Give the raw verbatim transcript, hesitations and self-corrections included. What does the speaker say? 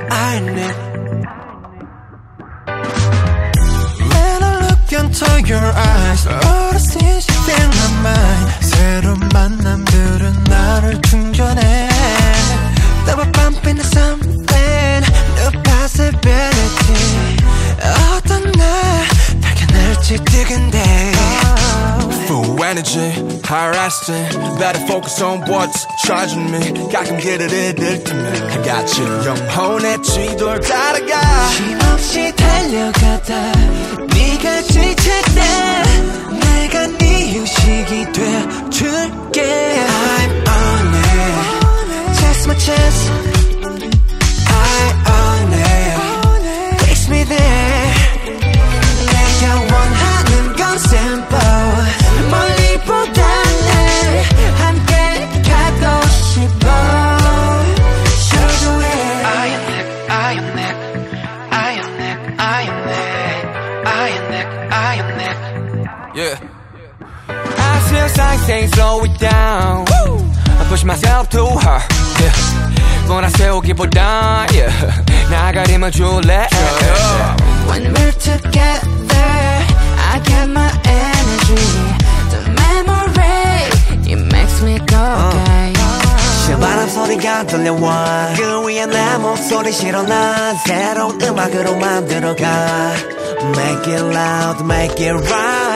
I need. When I look into your eyes, all the things you fill my mind. 새로운 만남들은 나를 충전해. Double bump into something, new possibility. 어떤 날 발견할지 뜨근데. Full energy, higher estimate. Better focus on what's charging me. 가끔 길을 잃을 때면 I got you. 영혼의 지도를 따라가. 쉼없이 달려가다 네가 지칠 때 내가 네 휴식이 돼줄게. I'm on it, just my chance. I own it, takes me there. 내가 원하는 건 simple. 멀리보다는 함께 가고 싶어. Show the way. I am Nick, I am Nick, I am Nick, I am Nick, I am Nick, I am Nick. Yeah. I feel like saying slow it down. Woo! I push myself too hard. Yeah. 몰아세우기보다 yeah. 나가림을 줄래. Yeah. When we're together, I get my energy. The memory, it makes me go gay. 실바람 소리가 들려와. 그 위에 내 목소리 실어 난 새로운 음악으로 만들어가. Make it loud, make it right.